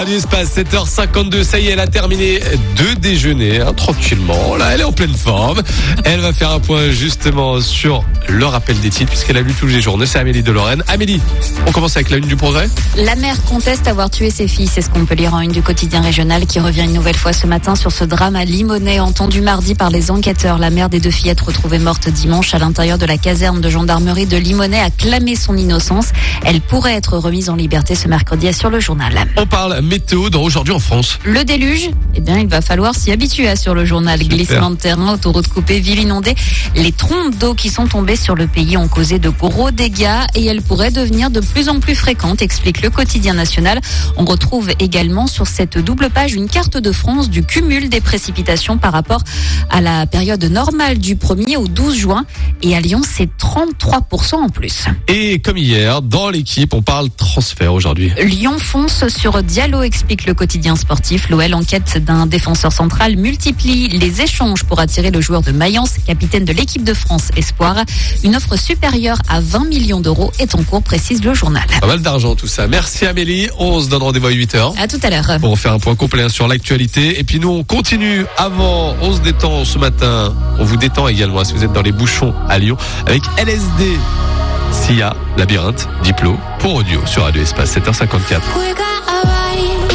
Radio Espace, 7h52, ça y est, elle a terminé de déjeuner, tranquillement. Là, elle est en pleine forme. Elle va faire un point justement sur le rappel des titres, puisqu'elle a lu tous les journaux. C'est Amélie de Lorraine. Amélie, on commence avec la une du Progrès. La mère conteste avoir tué ses filles. C'est ce qu'on peut lire en une du quotidien régional qui revient une nouvelle fois ce matin sur ce drame à Limonest. Entendu mardi par les enquêteurs, la mère des deux fillettes retrouvées mortes dimanche à l'intérieur de la caserne de gendarmerie de Limonest a clamé son innocence. Elle pourrait être remise en liberté ce mercredi sur le journal. On parle météo dans Aujourd'hui en France. Le déluge, il va falloir s'y habituer sur le journal. Super. Glissement de terrain, autoroute coupée, ville inondée. Les trompes d'eau qui sont tombées sur le pays ont causé de gros dégâts et elles pourraient devenir de plus en plus fréquentes, explique le quotidien national. On retrouve également sur cette double page une carte de France du cumul des précipitations par rapport à la période normale du 1er au 12 juin. Et à Lyon, c'est 33% en plus. Et comme hier, dans l'équipe, on parle transfert aujourd'hui. Lyon fonce sur Diallo, explique le quotidien sportif. L'OL, en quête d'un défenseur central, multiplie les échanges pour attirer le joueur de Mayence, capitaine de l'équipe de France Espoir. Une offre supérieure à 20 millions d'euros est en cours, précise le journal. Pas mal d'argent tout ça. Merci Amélie. On se donne rendez-vous à 8h. À tout à l'heure. Pour faire un point complet sur l'actualité. Et puis nous, on continue. Avant, on se détend ce matin. On vous détend également si vous êtes dans les bouchons à Lyon avec LSD. Sia, Labyrinthe, Diplo pour audio sur Radio Espace, 7h54.